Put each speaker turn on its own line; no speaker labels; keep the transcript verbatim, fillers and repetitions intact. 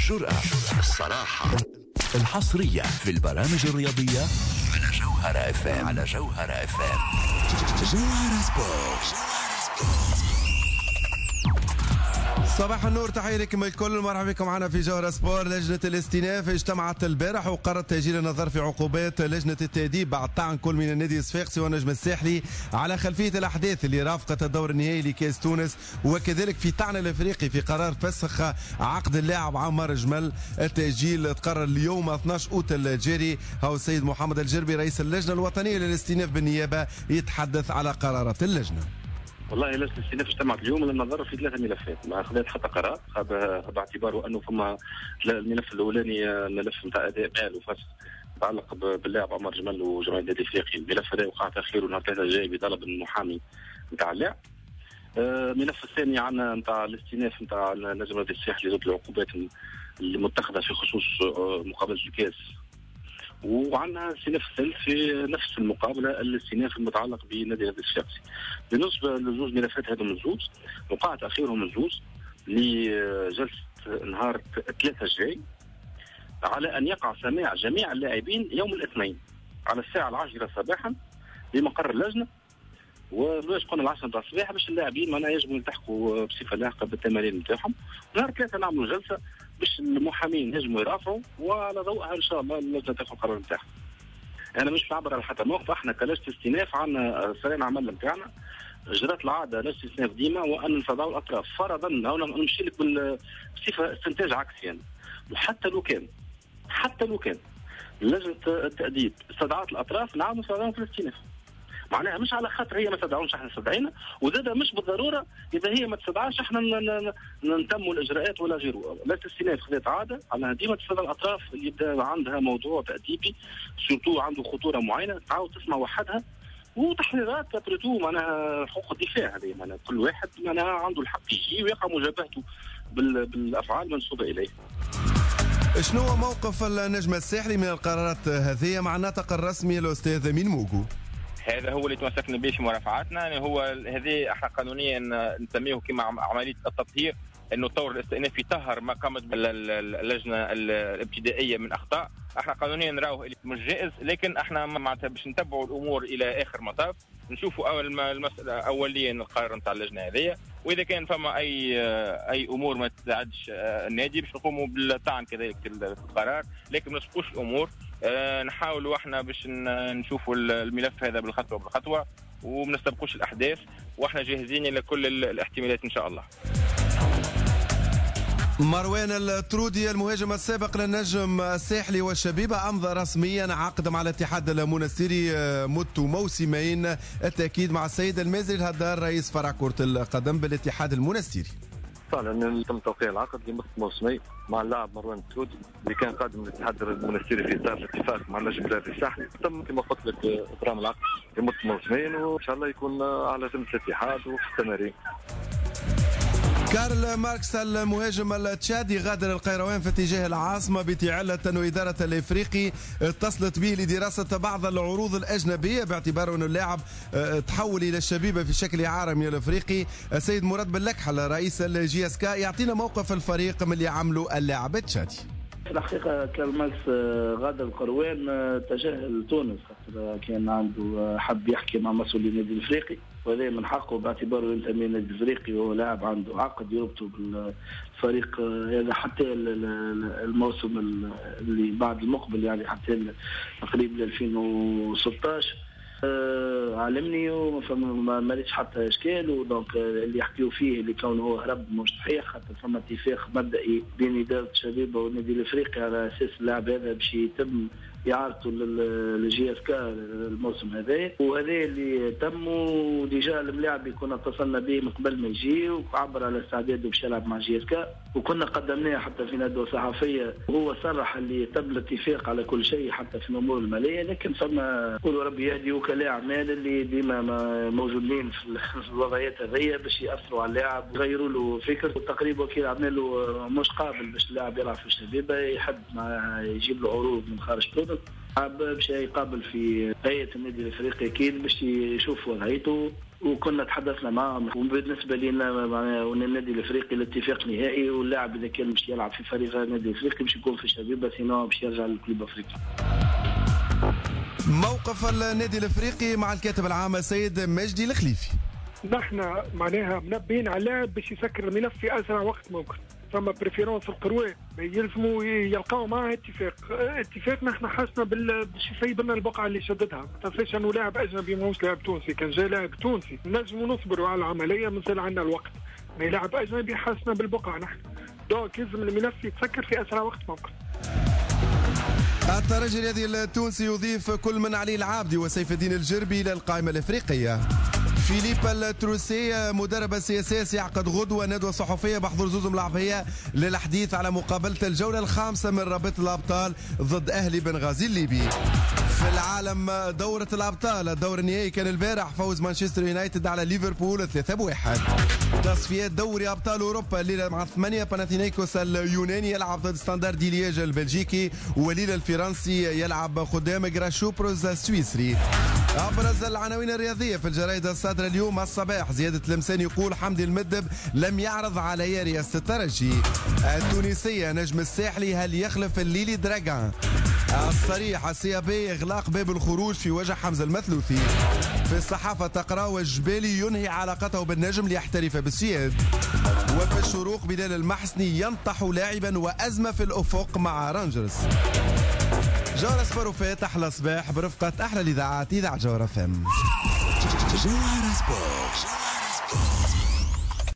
الجرأة، الصراحة، الحصرية في البرامج الرياضية على جوهرة اف ام. على جوهرة اف ام. جوهرة سبورت.
صباح النور، تحية لكم الكل، مرحبا بكم معنا في جوهرة سبور. لجنة الاستئناف اجتمعت البارح وقررت تأجيل النظر في عقوبات لجنة التأديب بعد طعن كل من النادي الصفاقسي والنجم الساحلي على خلفية الأحداث اللي رافقت الدور النهائي لكأس تونس، وكذلك في طعن الأفريقي في قرار فسخ عقد اللاعب عمار جمل. التأجيل تقرر اليوم اثني عشر أوت الجاري. هو السيد محمد الجربي رئيس اللجنة الوطنية للاستئناف بالنيابة يتحدث على قرارات اللجنة.
والله لجنة الاستئناف اجتمعت اليوم للنظر في ثلاثة ملفات، ما اخذت حتى قرار باعتباره انه فما الملف الاولاني ملف نتاع اداء مال وفسخ متعلق باللاعب عمر جمال وجمعيه النادي الافريقي. الملف هذا وقع تاخيره نهار ثلاثة الجاي بطلب المحامي نتاع اللاعب. الملف الثاني عندنا نتاع الاستئناف نتاع نجم النادي الساحلي ضد العقوبات المتخذه في خصوص مقابله الكاس، وعندنا استئناف الثالث في نفس المقابله الاستئناف المتعلق بنادي النادي الصفاقسي. بالنسبه للزوج ملفات هذا من الزوج وقع تاخيرهم الزوج لجلسه نهار ثلاثة الجاي على ان يقع سماع جميع اللاعبين يوم الاثنين على الساعه العاشرة صباحا بمقر اللجنه، وليش قلنا العشرة نتاع الصباح باش اللاعبين معناها يجبوا يلتحقوا بصفه لاحقه بالتمارين نتاعهم. نهار ثلاثة نعملوا جلسه باش المحامين يجموا يرافعوا، وعلى ضوءها ان شاء الله اللجنه تاخذ القرار نتاعها. انا مش بعبر على حتى موقف، احنا كلجنه استئناف عندنا سرينا عمل نتاعنا جرت العاده لجنه الاستئناف ديما وان نتضاو الاطراف فرضا او نمشي لك بصفه استنتاج عكسي يعني. وحتى لو كان حتى لو كان لجنه التاديب استدعت الاطراف نعم نستدعوهم في الاستئناف، معناها مش على خاطر هي ما تدعونش احنا استدعينا، وزاد مش بالضروره اذا هي ما تستدعاش احنا نتموا الاجراءات ولا غيره. لا الاستئناف خذت عاده على ديما تستدعى الاطراف اللي يبدا عندها موضوع تاديبي سورتو عنده خطوره معينه تعاود تسمع وحدها، وتحريرات بريتو معناها حقوق الدفاع هذه معناها كل واحد معناها عنده الحق يجي ويقع مجابهته بالافعال المنسوبه اليه.
شنو هو موقف النجم الساحلي من القرارات هذه مع الناطق الرسمي الاستاذ امين موجو؟
هذا هو اللي تمسكنا به في مرافعاتنا، يعني هو هذه احنا قانونيا نسميه كما عمليه التطهير، انه الطور الاستئنافي يطهر ما قامت اللجنه الابتدائيه من اخطاء. احنا قانونيا نراوه اللي مش جائز، لكن احنا معناتها باش نتبعوا الامور الى اخر مطاف، نشوفوا اول المساله اوليا القرار نتاع اللجنه هذه، واذا كان فما اي اي امور ما تساعدش النادي باش نقوموا بالطعن كذلك في القرار، لكن ما نسبقوش الامور. أه نحاولوا احنا باش نشوفوا الملف هذا بالخطوه بالخطوه وما نستبقوش الاحداث، واحنا جاهزين لكل الاحتمالات ان شاء الله.
مروان الترودي المهاجم السابق للنجم الساحلي والشبيبة أمضى رسميا عقد مع الاتحاد المنستيري مدة موسمين، التأكيد مع السيد المازري الهدار رئيس فرع كرة القدم بالاتحاد المنستيري.
فعلا تم توقيع العقد لمدة موسمين مع اللاعب مروان الترودي اللي كان قادم من الاتحاد المنستيري في اطار الاتفاق مع النجم الرياضي الساحلي. تم كما قلت لك ابرام العقد لمدة موسمين وان شاء الله يكون على ذمة الاتحاد وفي التمارين.
كارل ماركس المهاجم التشادي غادر القيروان في اتجاه العاصمة بتعلة أن إدارة الإفريقي اتصلت به لدراسة بعض العروض الأجنبية باعتبار أن اللاعب تحول إلى الشبيبة في شكل إعارة من الإفريقي. السيد مراد باللكحل رئيس الجي اس كا يعطينا موقف الفريق من اللي عملوا اللاعب التشادي.
في الحقيقة كارل ماركس غادر القروان اتجاه لتونس، كان عنده حب يحكي مع مسؤولين النادي الافريقي وهذا من حقه باعتباره ينتمي للنادي الافريقي وهو لاعب عنده عقد يربطه بالفريق هذا حتى الموسم اللي بعد المقبل يعني حتى تقريبا ألفين وستة عشر. آه علمني وما ماليش حتى اشكال، ودونك اللي يحكيوا فيه اللي كونه هو هرب مش صحيح، خاطر فما اتفاق مبدئي بين اداره الشبيبه والنادي الافريقي على اساس اللاعب هذا باش يتم اعارته للجي اس كا الموسم هذا، وهذا اللي تم. وديجا الملاعب كنا اتصلنا به من قبل ما يجي وعبر على استعداده باش يلعب مع جي اس كا، وكنا قدمناه حتى في ندوه صحفيه وهو صرح اللي تم الاتفاق على كل شيء حتى في الامور الماليه، لكن فما قولوا ربي يهدي وكلاء اعمال اللي ديما موجودين في الوضعيات هذيا باش ياثروا على اللاعب ويغيروا له فكر. وتقريبا وكيل اعماله مش قابل باش اللاعب يلعب في الشبيبه، يحب ما يجيب له عروض من خارج تونس، حاب باش يقابل في هيئه النادي الافريقي اكيد باش يشوف وضعيته وكنا تحدثنا معهم. وبالنسبه لنا النادي الافريقي الاتفاق نهائي، واللاعب اذا كان باش يلعب في فريق النادي الافريقي باش يكون في الشبيبه، سينو باش يرجع للكلوب افريقي.
موقف النادي الافريقي مع الكاتب العام سيد مجدي الخليفي.
نحن معناها منبهين على اللاعب باش يسكر الملف في اسرع وقت ممكن. فما بريفيرونس القروي يلزموا يلقاو معه اتفاق اتفاق نحن حسنا باش يسيب لنا البقعه اللي شددها. ما تنساش انه لاعب اجنبي ماهوش لاعب تونسي، كان جاي لاعب تونسي نجموا نصبروا على العمليه، مازال عندنا الوقت. ما لاعب اجنبي حسنا بالبقعه نحن، دونك يلزم الملف يتسكر في اسرع وقت ممكن.
الترجي الرياضي التونسي يضيف كل من علي العابدي وسيف الدين الجربي الى القائمه الافريقيه. فيليب التروسي مدرب السياسي يعقد غدوه ندوه صحفيه بحضور زوزو ملعبيه للحديث على مقابله الجوله الخامسه من رابطه الابطال ضد اهلي بنغازي الليبي. في العالم دورة الأبطال، الدور النهائي كان البارح، فوز مانشستر يونايتد على ليفربول ثلاثة بواحد. تصفيات دوري أبطال أوروبا الليلة مع ثمانية، باناثينايكوس اليوناني يلعب ضد ستاندار دي ليج البلجيكي، وليل الفرنسي يلعب قدام جراشوبروز السويسري. أبرز العناوين الرياضية في الجرائد الصادرة اليوم الصباح: زيادة المساني يقول حمدي المدب لم يعرض علي رئاسة الترجي. التونسية نجم الساحلي هل يخلف الليلي دراغان. الصريح: السيابي اغلاق باب الخروج في وجه حمزة المثلوثي. في الصحافة تقرا: والجبالي ينهي علاقته بالنجم ليحترف بالسياد. وفي الشروق: بلال المحسني ينطح لاعبا وأزمة في الأفق مع رانجرز. جوهرة سبور فاتح الصباح برفقة أحلى الإذاعات، إذاعة جوهرة فم.
جوهرة سبور.